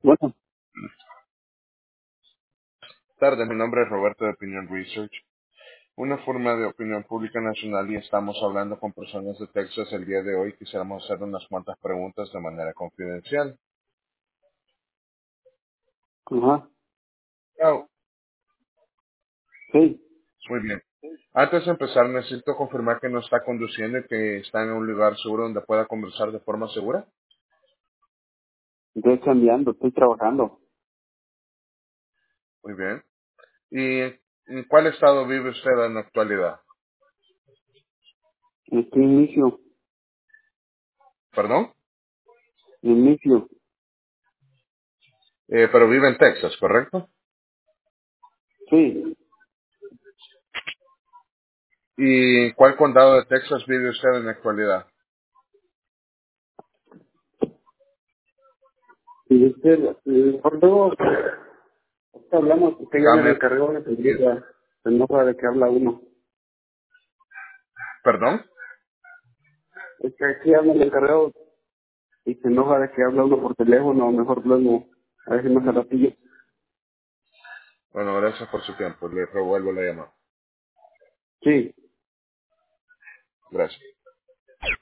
Bueno, Buenas tardes, mi nombre es Roberto de Opinion Research, una forma de opinión pública nacional y estamos hablando con personas de Texas el día de hoy. Quisiéramos hacer unas cuantas preguntas de manera confidencial. ajá, Oh, sí, muy bien. Antes de empezar, necesito confirmar que no está conduciendo y que está en un lugar seguro donde pueda conversar de forma segura. estoy cambiando, estoy trabajando. Muy bien. ¿Y en cuál estado vive usted en la actualidad? Estoy inicio, ¿Perdón? inicio, Pero vive en Texas, ¿correcto? sí. ¿Y en cuál condado de Texas vive usted en la actualidad? Y por luego, hablamos, porque ya me Déjame, encargó una película, se enoja de que habla uno. ¿perdón? Es que aquí habla el encargado y se enoja de que habla uno por teléfono, mejor luego, a veces más a ratillo. Bueno, gracias por su tiempo. Le revuelvo la llamada. Sí. Gracias.